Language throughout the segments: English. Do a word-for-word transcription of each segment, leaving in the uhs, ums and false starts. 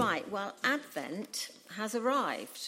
Right, well, Advent has arrived.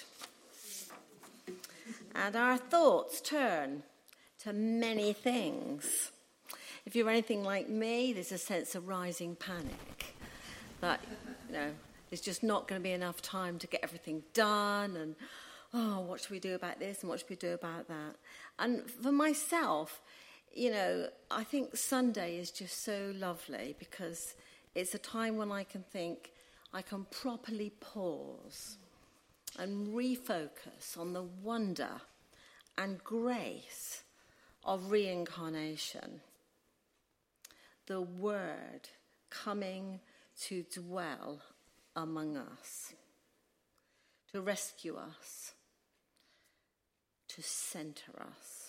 And our thoughts turn to many things. If you're anything like me, there's a sense of rising panic. That, you know, there's just not going to be enough time to get everything done. And, oh, what should we do about this and what should we do about that? And for myself, you know, I think Sunday is just so lovely because it's a time when I can think, I can properly pause and refocus on the wonder and grace of reincarnation. The Word coming to dwell among us, to rescue us, to center us.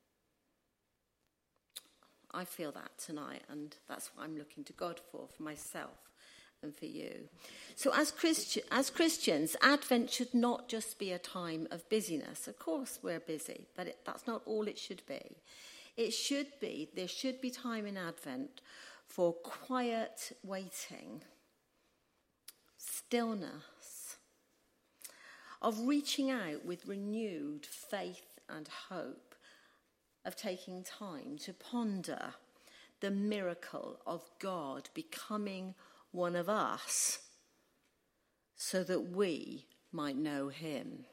I feel that tonight, and that's what I'm looking to God for, for myself and for you. So as, Christi- as Christians, Advent should not just be a time of busyness. Of course we're busy, but it, that's not all it should be. It should be, there should be time in Advent for quiet waiting, stillness, of reaching out with renewed faith and hope, of taking time to ponder the miracle of God becoming one of us so that we might know him.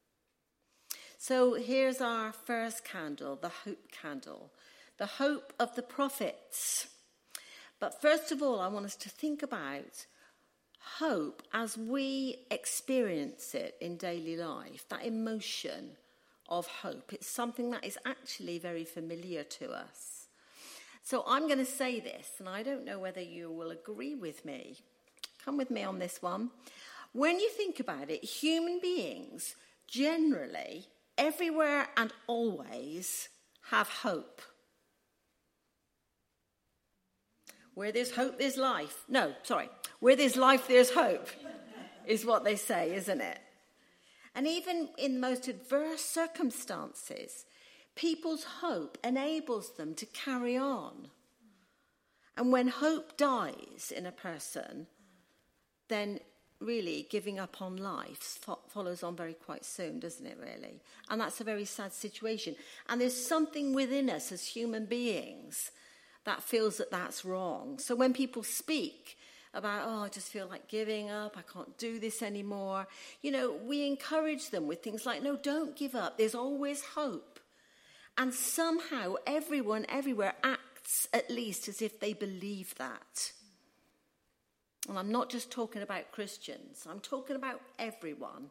So here's our first candle, the hope candle, the hope of the prophets. But first of all, I want us to think about hope as we experience it in daily life, that emotion of hope. It's something that is actually very familiar to us. So I'm going to say this, and I don't know whether you will agree with me. Come with me on this one. When you think about it, human beings generally, everywhere and always, have hope. Where there's hope, there's life. No, sorry. Where there's life, there's hope, is what they say, isn't it? And even in the most adverse circumstances, people's hope enables them to carry on. And when hope dies in a person, then really giving up on life fo- follows on very quite soon, doesn't it, really? And that's a very sad situation. And there's something within us as human beings that feels that that's wrong. So when people speak about, oh, I just feel like giving up, I can't do this anymore, you know, we encourage them with things like, no, don't give up. There's always hope. And somehow everyone everywhere acts at least as if they believe that. And I'm not just talking about Christians. I'm talking about everyone.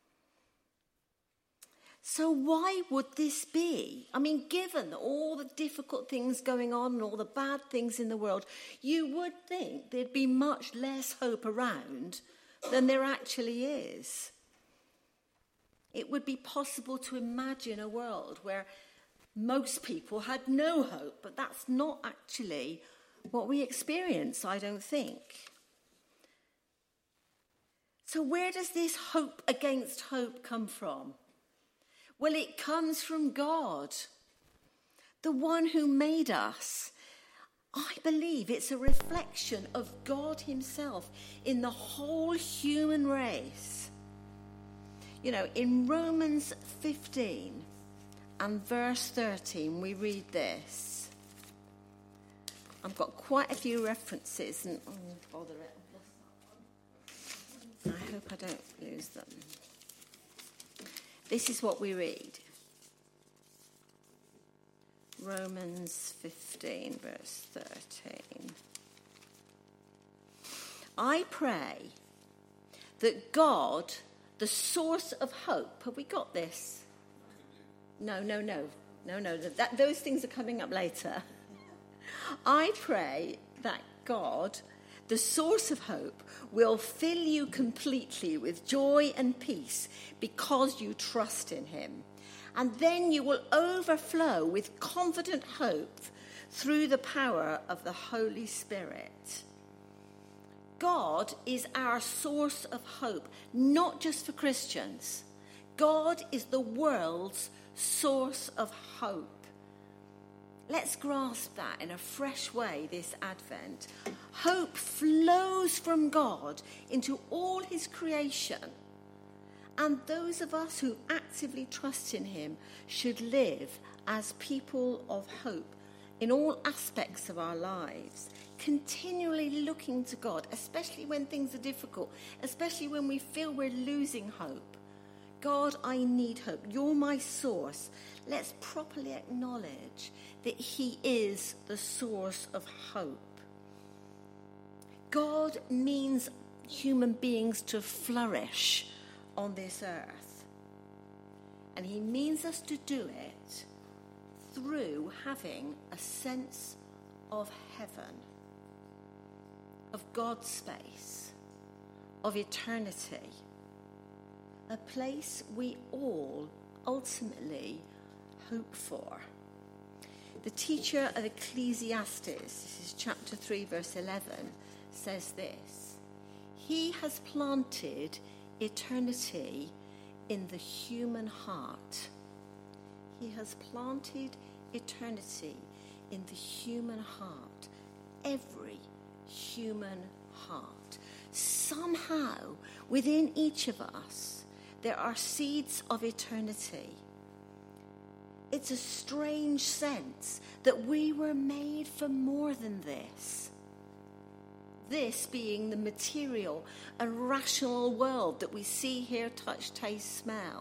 So why would this be? I mean, given all the difficult things going on and all the bad things in the world, you would think there'd be much less hope around than there actually is. It would be possible to imagine a world where most people had no hope, but that's not actually what we experience, I don't think. So where does this hope against hope come from? Well, it comes from God, the one who made us. I believe it's a reflection of God himself in the whole human race. You know, in Romans fifteen and verse thirteen, we read this. I've got quite a few references, and oh, bother it, I've lost that one. I hope I don't lose them. This is what we read. Romans fifteen, verse thirteen. I pray that God, the source of hope, have we got this? No, no, no, no, no, that, those things are coming up later. I pray that God, the source of hope, will fill you completely with joy and peace because you trust in him. And then you will overflow with confident hope through the power of the Holy Spirit. God is our source of hope, not just for Christians. God is the world's source of hope. Let's grasp that in a fresh way this Advent. Hope flows from God into all his creation. And those of us who actively trust in him should live as people of hope in all aspects of our lives, continually looking to God, especially when things are difficult, especially when we feel we're losing hope. God, I need hope. You're my source. Let's properly acknowledge that he is the source of hope. God means human beings to flourish on this earth. And he means us to do it through having a sense of heaven, of God's space, of eternity, a place we all ultimately hope for. The teacher of Ecclesiastes, this is chapter three, verse eleven, says this: he has planted eternity in the human heart. He has planted eternity in the human heart, every human heart. Somehow, within each of us, there are seeds of eternity. It's a strange sense that we were made for more than this. This being the material and rational world that we see, hear, touch, taste, smell.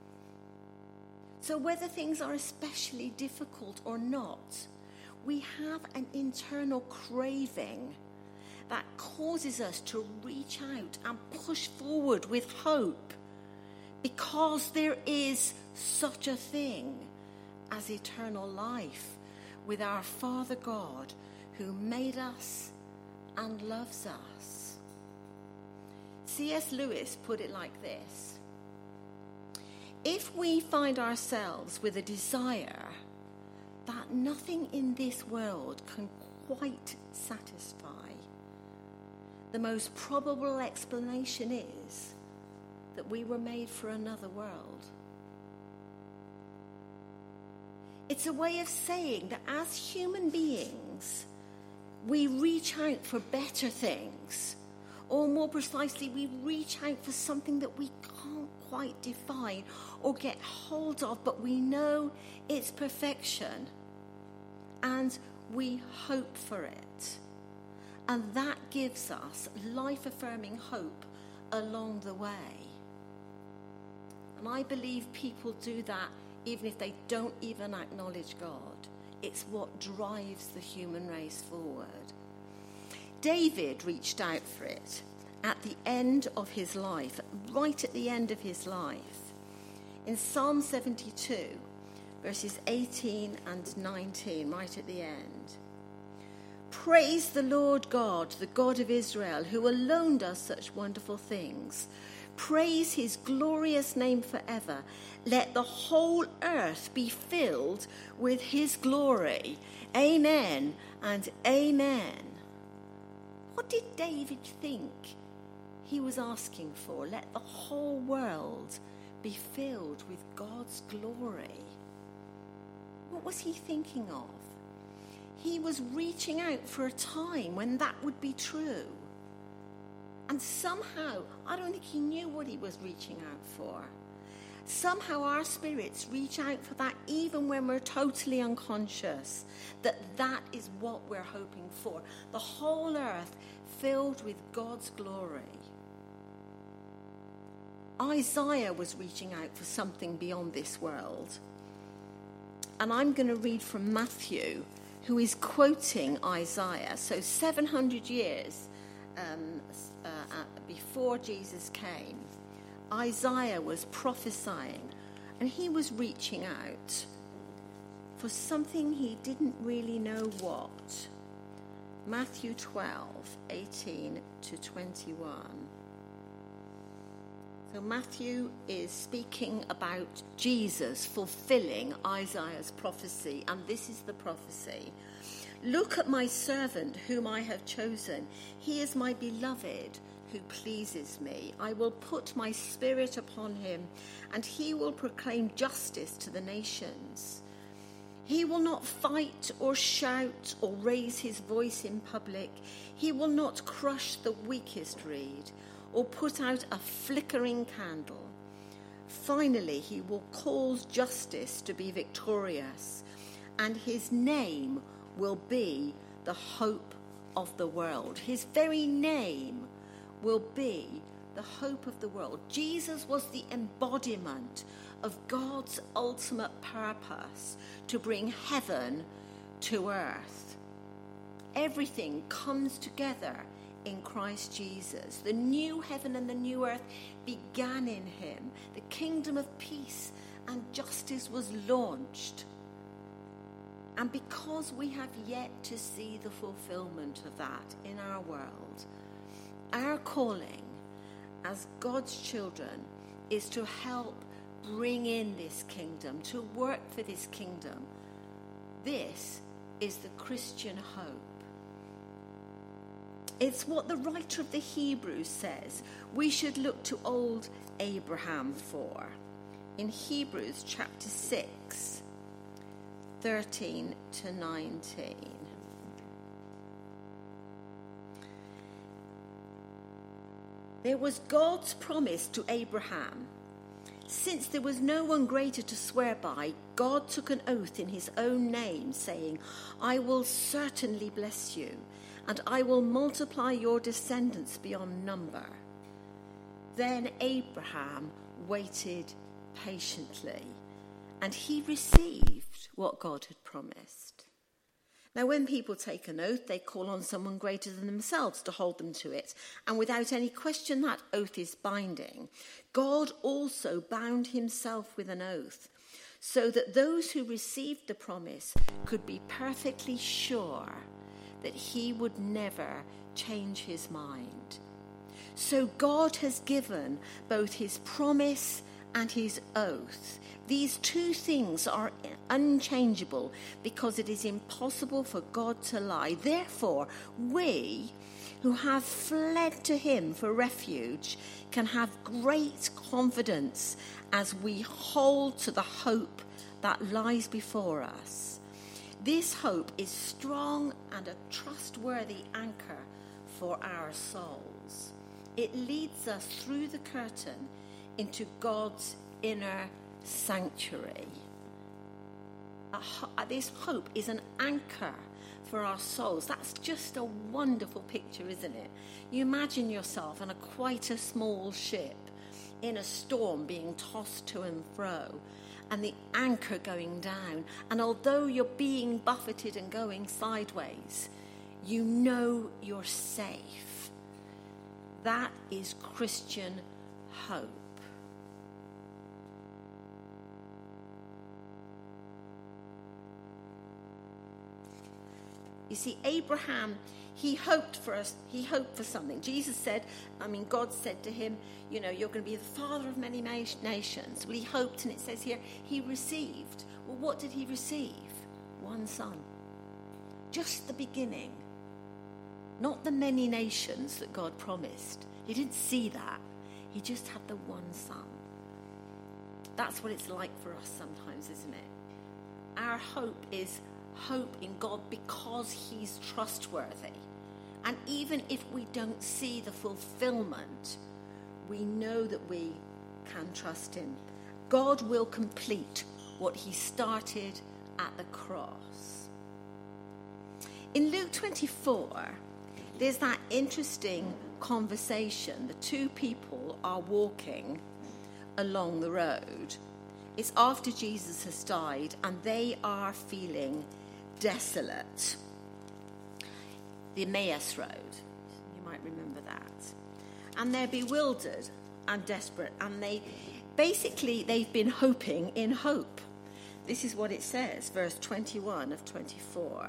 So whether things are especially difficult or not, we have an internal craving that causes us to reach out and push forward with hope, because there is such a thing as eternal life with our Father God, who made us and loves us. C S Lewis put it like this: if we find ourselves with a desire that nothing in this world can quite satisfy, the most probable explanation is that we were made for another world. It's a way of saying that as human beings, we reach out for better things, or more precisely, we reach out for something that we can't quite define or get hold of, but we know it's perfection, and we hope for it. And that gives us life-affirming hope along the way. And I believe people do that even if they don't even acknowledge God. It's what drives the human race forward. David reached out for it at the end of his life, right at the end of his life. In Psalm seventy-two, verses eighteen and nineteen, right at the end. Praise the Lord God, the God of Israel, who alone does such wonderful things. Praise his glorious name forever. Let the whole earth be filled with his glory. Amen and amen. What did David think he was asking for? Let the whole world be filled with God's glory. What was he thinking of? He was reaching out for a time when that would be true. And somehow, I don't think he knew what he was reaching out for. Somehow our spirits reach out for that even when we're totally unconscious, that that is what we're hoping for. The whole earth filled with God's glory. Isaiah was reaching out for something beyond this world. And I'm going to read from Matthew, who is quoting Isaiah. So seven hundred years um, uh, before Jesus came, Isaiah was prophesying, and he was reaching out for something he didn't really know what. Matthew twelve, eighteen to twenty-one. So Matthew is speaking about Jesus fulfilling Isaiah's prophecy, and this is the prophecy. Look at my servant whom I have chosen. He is my beloved who pleases me. I will put my spirit upon him, and he will proclaim justice to the nations. He will not fight or shout or raise his voice in public. He will not crush the weakest reed or put out a flickering candle. Finally, he will cause justice to be victorious, and his name will be the hope of the world. His very name will be the hope of the world. Jesus was the embodiment of God's ultimate purpose to bring heaven to earth. Everything comes together in Christ Jesus. The new heaven and the new earth began in him. The kingdom of peace and justice was launched. And because we have yet to see the fulfillment of that in our world, our calling as God's children is to help bring in this kingdom, to work for this kingdom. This is the Christian hope. It's what the writer of the Hebrews says we should look to old Abraham for. In Hebrews chapter six, thirteen to nineteen. There was God's promise to Abraham. Since there was no one greater to swear by, God took an oath in his own name, saying, I will certainly bless you, and I will multiply your descendants beyond number. Then Abraham waited patiently, and he received what God had promised. Now, when people take an oath, they call on someone greater than themselves to hold them to it. And without any question, that oath is binding. God also bound himself with an oath, so that those who received the promise could be perfectly sure that he would never change his mind. So God has given both his promise and his oath. These two things are unchangeable because it is impossible for God to lie. Therefore, we who have fled to him for refuge can have great confidence as we hold to the hope that lies before us. This hope is strong and a trustworthy anchor for our souls. It leads us through the curtain into God's inner sanctuary. A, this hope is an anchor for our souls. That's just a wonderful picture, isn't it? You imagine yourself on a quite a small ship in a storm being tossed to and fro, and the anchor going down. And although you're being buffeted and going sideways, you know you're safe. That is Christian hope. You see, Abraham, he hoped for us, he hoped for something. Jesus said, I mean, God said to him, you know, you're going to be the father of many nations. Well, he hoped, and it says here, he received. Well, what did he receive? One son. Just the beginning. Not the many nations that God promised. He didn't see that. He just had the one son. That's what it's like for us sometimes, isn't it? Our hope is hope in God because he's trustworthy. And even if we don't see the fulfillment, we know that we can trust him. God will complete what he started at the cross. In Luke twenty-four, there's that interesting conversation. The two people are walking along the road. It's after Jesus has died, and they are feeling desolate. The Emmaus Road, you might remember that. And they're bewildered and desperate, and they basically they've been hoping in hope. This is what it says, verse twenty-one of twenty-four.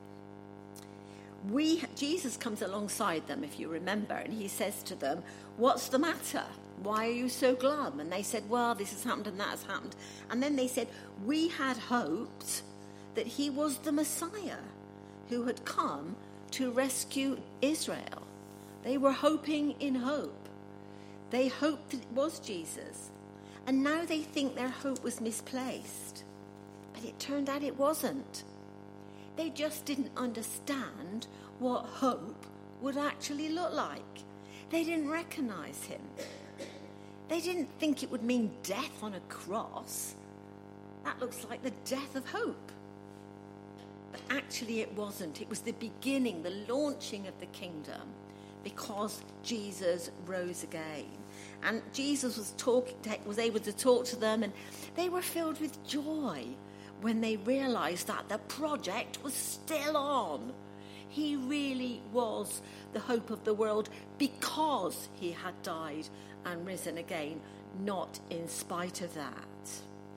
We Jesus comes alongside them, if you remember, and he says to them, "What's the matter? Why are you so glum?" And they said, "Well, this has happened and that has happened." And then they said, "We had hoped that he was the Messiah who had come to rescue Israel." They were hoping in hope. They hoped that it was Jesus. And now they think their hope was misplaced. But But it turned out it wasn't. They just didn't understand what hope would actually look like. They didn't recognize him. They didn't think it would mean death on a cross. That looks like the death of hope. But actually it wasn't. It was the beginning, the launching of the kingdom, because Jesus rose again. And Jesus was talk, was able to talk to them, and they were filled with joy when they realized that the project was still on. He really was the hope of the world because he had died and risen again, not in spite of that.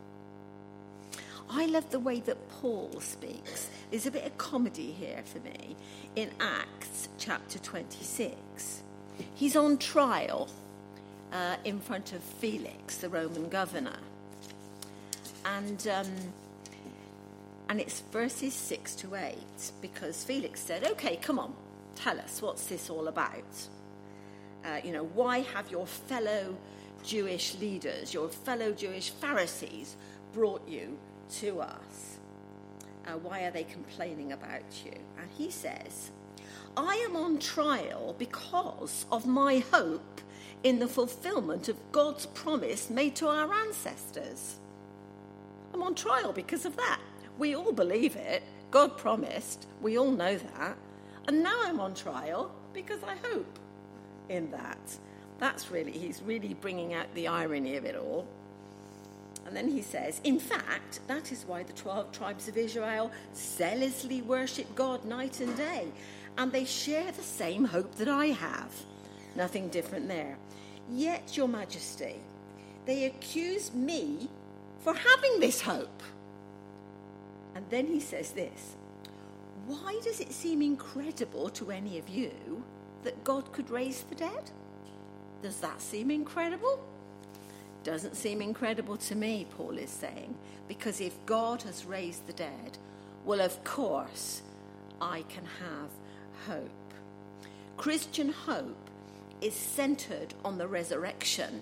I love the way that Paul speaks. There's a bit of comedy here for me in Acts chapter twenty-six. He's on trial uh, in front of Felix, the Roman governor. And um, and it's verses six to eight, because Felix said, okay, come on, tell us, what's this all about? Uh, you know, why have your fellow Jewish leaders, your fellow Jewish Pharisees brought you to us? Uh, why are they complaining about you? And he says, I am on trial because of my hope in the fulfillment of God's promise made to our ancestors. I'm on trial because of that. We all believe it. God promised. We all know that. And now I'm on trial because I hope in that. That's really, he's really bringing out the irony of it all. And then he says, in fact, that is why the twelve tribes of Israel zealously worship God night and day. And they share the same hope that I have. Nothing different there. Yet, Your Majesty, they accuse me for having this hope. And then he says this, why does it seem incredible to any of you that God could raise the dead? Does that seem incredible? Doesn't seem incredible to me, Paul is saying, because if God has raised the dead, well, of course, I can have hope. Christian hope is centered on the resurrection.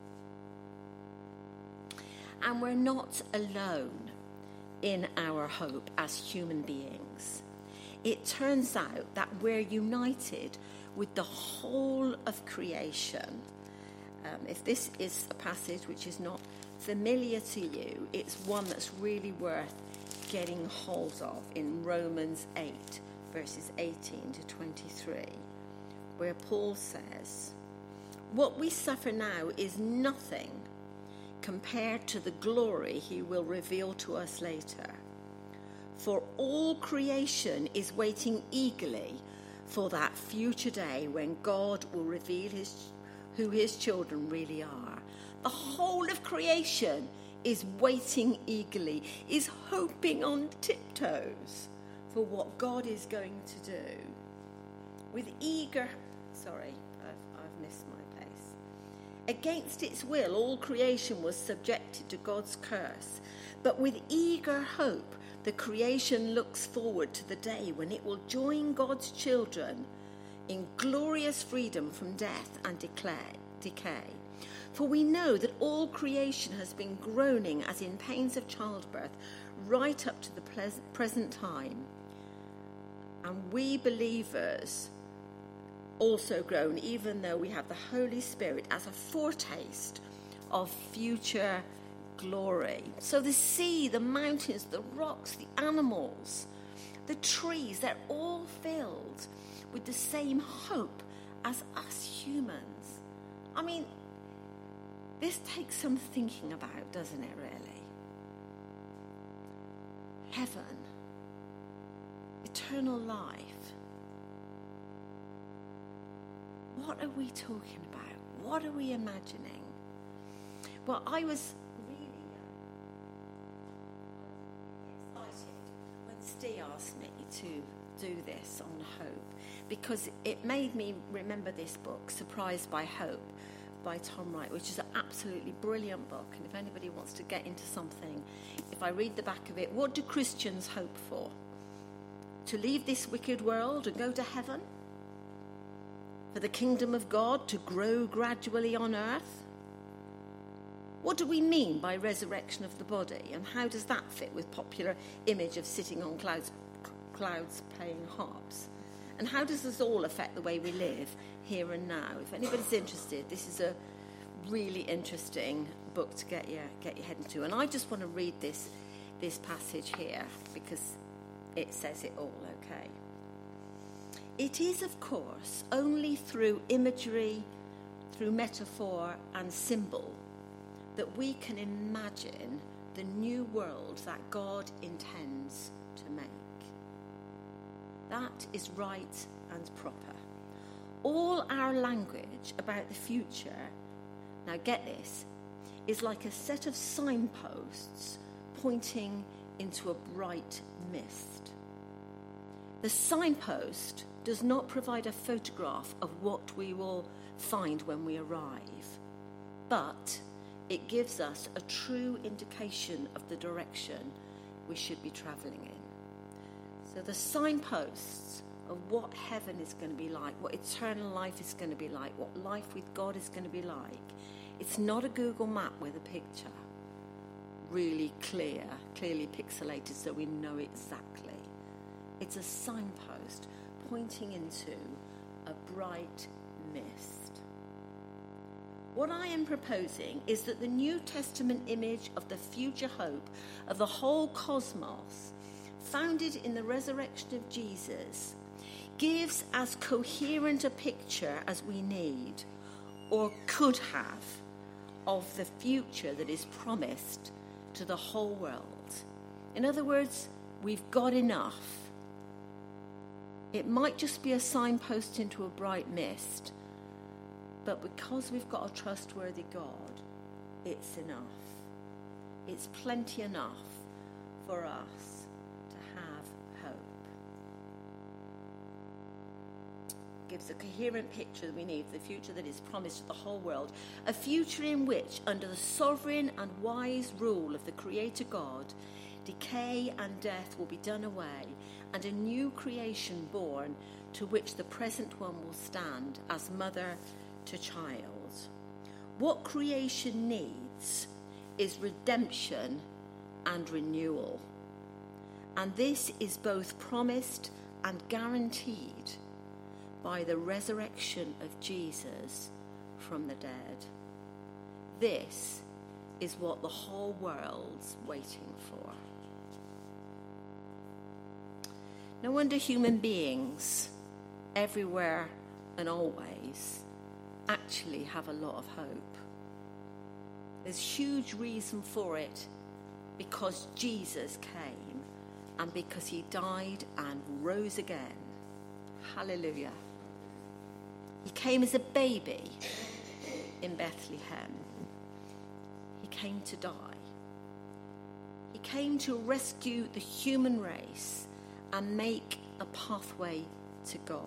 And we're not alone in our hope as human beings. It turns out that we're united with the whole of creation. Um, if this is a passage which is not familiar to you, it's one that's really worth getting hold of in Romans eight, verses eighteen to twenty-three, where Paul says, what we suffer now is nothing compared to the glory he will reveal to us later. For all creation is waiting eagerly for that future day when God will reveal his, who his children really are. The whole of creation is waiting eagerly, is hoping on tiptoes for what God is going to do. With eager, sorry, I've, I've missed my place. Against its will, all creation was subjected to God's curse. But with eager hope, the creation looks forward to the day when it will join God's children in glorious freedom from death and decay. For we know that all creation has been groaning as in pains of childbirth right up to the present time. And we believers also groan, even though we have the Holy Spirit as a foretaste of future glory. So the sea, the mountains, the rocks, the animals, the trees, they're all filled with the same hope as us humans. I mean, this takes some thinking about, doesn't it, really? Heaven, eternal life. What are we talking about? What are we imagining? Well, I was really excited when Steve asked me to do this on hope, because it made me remember this book, Surprised by Hope, by Tom Wright, which is an absolutely brilliant book. And if anybody wants to get into something, if I read the back of it, what do Christians hope for? To leave this wicked world and go to heaven? For the kingdom of God to grow gradually on earth? What do we mean by resurrection of the body, and how does that fit with popular image of sitting on clouds, clouds playing harps? And how does this all affect the way we live here and now? If anybody's interested, this is a really interesting book to get your get your head into. And I just want to read this this passage here because it says it all, okay? It is, of course, only through imagery, through metaphor and symbol that we can imagine the new world that God intends to make. That is right and proper. All our language about the future, now get this, is like a set of signposts pointing into a bright mist. The signpost does not provide a photograph of what we will find when we arrive, but it gives us a true indication of the direction we should be travelling in. So the signposts of what heaven is going to be like, what eternal life is going to be like, what life with God is going to be like, it's not a Google map with a picture, really clear, clearly pixelated so we know exactly. It's a signpost pointing into a bright mist. What I am proposing is that the New Testament image of the future hope of the whole cosmos, founded in the resurrection of Jesus, gives as coherent a picture as we need, or could have, of the future that is promised to the whole world. In other words, we've got enough. It might just be a signpost into a bright mist, but because we've got a trustworthy God, it's enough. It's plenty enough for us to have hope. Gives a coherent picture that we need of the future that is promised to the whole world. A future in which, under the sovereign and wise rule of the Creator God, decay and death will be done away, and a new creation born to which the present one will stand as mother to child. What creation needs is redemption and renewal. And this is both promised and guaranteed by the resurrection of Jesus from the dead. This is what the whole world's waiting for. No wonder human beings, everywhere and always, actually have a lot of hope. There's huge reason for it because Jesus came and because he died and rose again. Hallelujah. He came as a baby in Bethlehem. He came to die. He came to rescue the human race and make a pathway to God.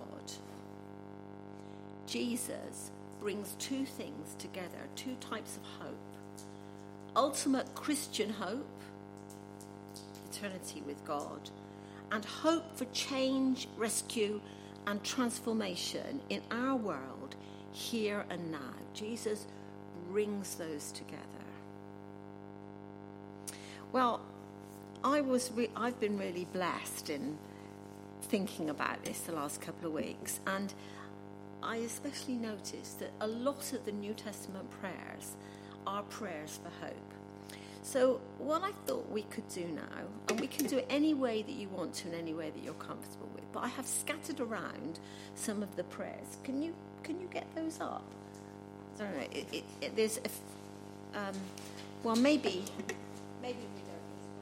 Jesus brings two things together, two types of hope. Ultimate Christian hope, eternity with God, and hope for change, rescue, and transformation in our world here and now. Jesus brings those together. Well, I was re- I've been really blessed in thinking about this the last couple of weeks, and I especially noticed that a lot of the New Testament prayers are prayers for hope. So what I thought we could do now, and we can do it any way that you want to, in any way that you're comfortable with, but I have scattered around some of the prayers. Can you can you get those up? I don't know. It, it, it, there's a, um, well, maybe maybe we don't.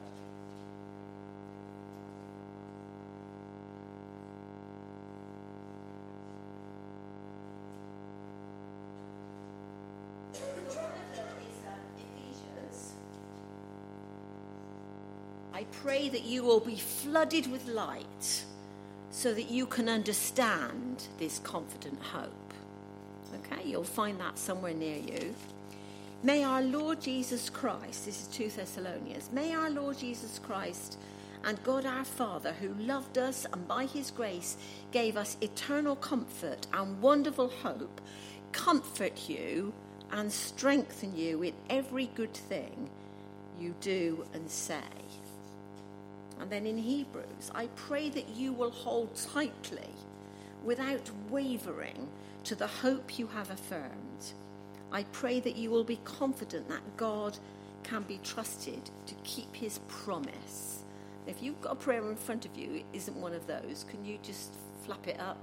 I pray that you will be flooded with light so that you can understand this confident hope. Okay, you'll find that somewhere near you. May our Lord Jesus Christ, this is two Thessalonians, may our Lord Jesus Christ and God our Father, who loved us and by his grace gave us eternal comfort and wonderful hope, comfort you and strengthen you in every good thing you do and say. And then in Hebrews, I pray that you will hold tightly, without wavering, to the hope you have affirmed. I pray that you will be confident that God can be trusted to keep his promise. If you've got a prayer in front of you, it isn't one of those. Can you just flap it up?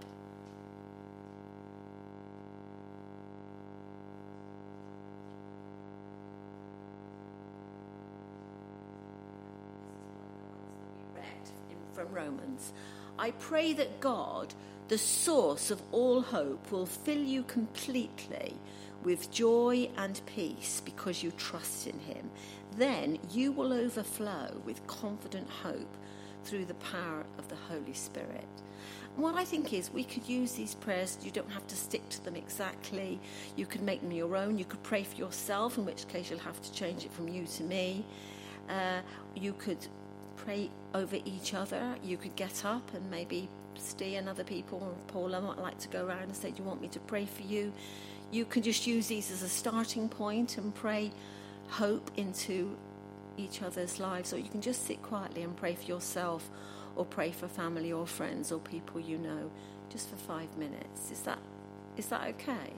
From Romans. I pray that God, the source of all hope, will fill you completely with joy and peace because you trust in him. Then you will overflow with confident hope through the power of the Holy Spirit. And what I think is we could use these prayers. You don't have to stick to them exactly. You could make them your own. You could pray for yourself, in which case you'll have to change it from you to me. Uh, you could pray over each other. You could get up and maybe Steve and other people, or Paula might like to go around and say, do you want me to pray for you? You can just use these as a starting point and pray hope into each other's lives, or you can just sit quietly and pray for yourself, or pray for family or friends or people you know, just for five minutes. Is that is that okay?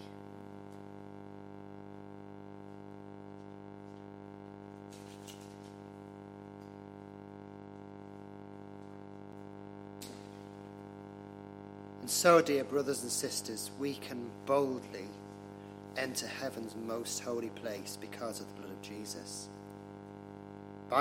So, dear brothers and sisters, we can boldly enter heaven's most holy place because of the blood of Jesus.